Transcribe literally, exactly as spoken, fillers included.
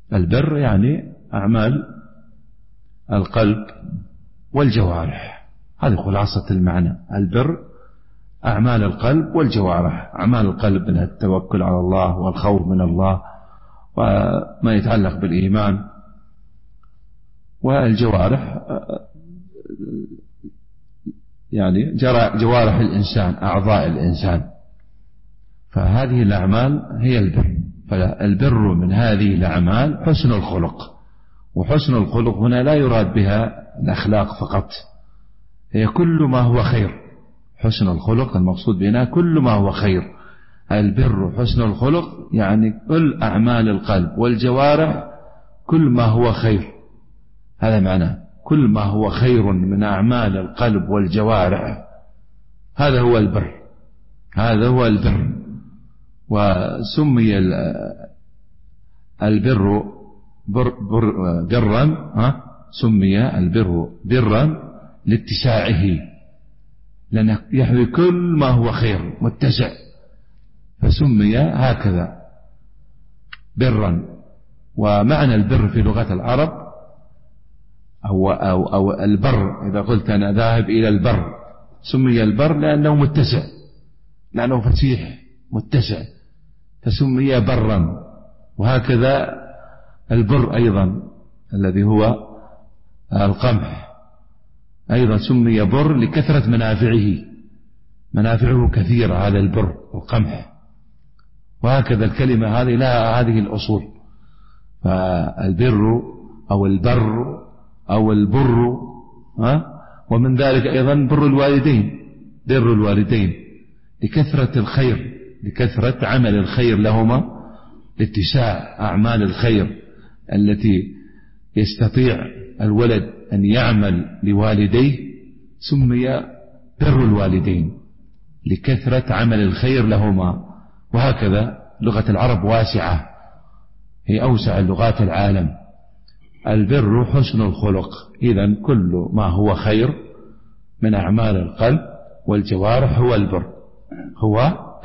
البر يعني أعمال القلب والجوارح، هذه خلاصة المعنى. البر أعمال القلب والجوارح. أعمال القلب من التوكل على الله والخوف من الله وما يتعلق بالإيمان، والجوارح يعني جوارح الإنسان، أعضاء الإنسان. فهذه الأعمال هي البر. فالبر من هذه الأعمال حسن الخلق، وحسن الخلق هنا لا يراد بها الأخلاق فقط، هي كل ما هو خير. حسن الخلق المقصود بنا كل ما هو خير. البر حسن الخلق يعني كل أعمال القلب والجوارح، كل ما هو خير، هذا معناه كل ما هو خير من أعمال القلب والجوارح، هذا هو البر، هذا هو البر. وسمي البر بر بر برا، ها سمي البر برا لاتساعه، لأنه يحوي كل ما هو خير متسع، فسمي هكذا برا. ومعنى البر في لغة العرب أو, أو, أو البر، إذا قلت أنا ذاهب إلى البر، سمي البر لأنه متسع، لأنه فسيح متسع، فسمي برا. وهكذا البر أيضا الذي هو القمح أيضا سمي بر لكثرة منافعه، منافعه كثيرة، هذا البر القمح. وهكذا الكلمة هذه لها هذه الأصول. فالبر أو البر أو البر، ها؟ ومن ذلك أيضا بر الوالدين، بر الوالدين لكثرة الخير، لكثرة عمل الخير لهما، لاتساع أعمال الخير التي يستطيع الولد أن يعمل لوالديه، سمي بر الوالدين لكثرة عمل الخير لهما. وهكذا لغة العرب واسعة، هي أوسع لغات العالم. البر حسن الخلق، إذن كل ما هو خير من أعمال القلب والجوارح هو البر، هو